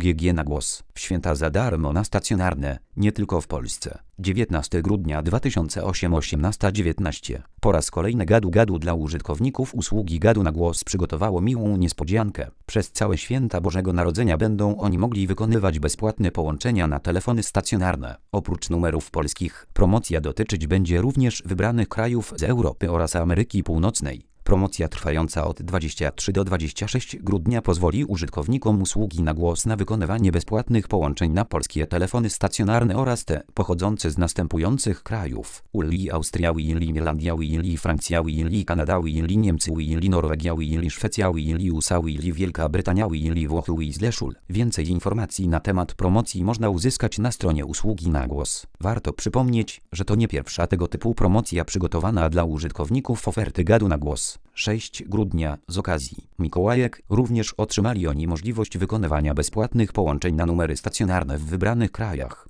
GG na głos. W święta za darmo na stacjonarne, nie tylko w Polsce. 19 grudnia 2008 18:19. Po raz kolejny gadu dla użytkowników usługi Gadu na głos przygotowało miłą niespodziankę. Przez całe święta Bożego Narodzenia będą oni mogli wykonywać bezpłatne połączenia na telefony stacjonarne. Oprócz numerów polskich, promocja dotyczyć będzie również wybranych krajów z Europy oraz Ameryki Północnej. Promocja trwająca od 23 do 26 grudnia pozwoli użytkownikom usługi na głos na wykonywanie bezpłatnych połączeń na polskie telefony stacjonarne oraz te pochodzące z następujących krajów: Uli Austria, Uli Irlandia, Uli Francja, Uli Kanada, Uli Niemcy, Uli Norwegia, Uli Szwecja, Uli USA, Uli Wielka Brytania, Uli Włochy, Uli Zleszul. Więcej informacji na temat promocji można uzyskać na stronie usługi na głos. Warto przypomnieć, że to nie pierwsza tego typu promocja przygotowana dla użytkowników oferty Gadu na głos. 6 grudnia z okazji Mikołajek również otrzymali oni możliwość wykonywania bezpłatnych połączeń na numery stacjonarne w wybranych krajach.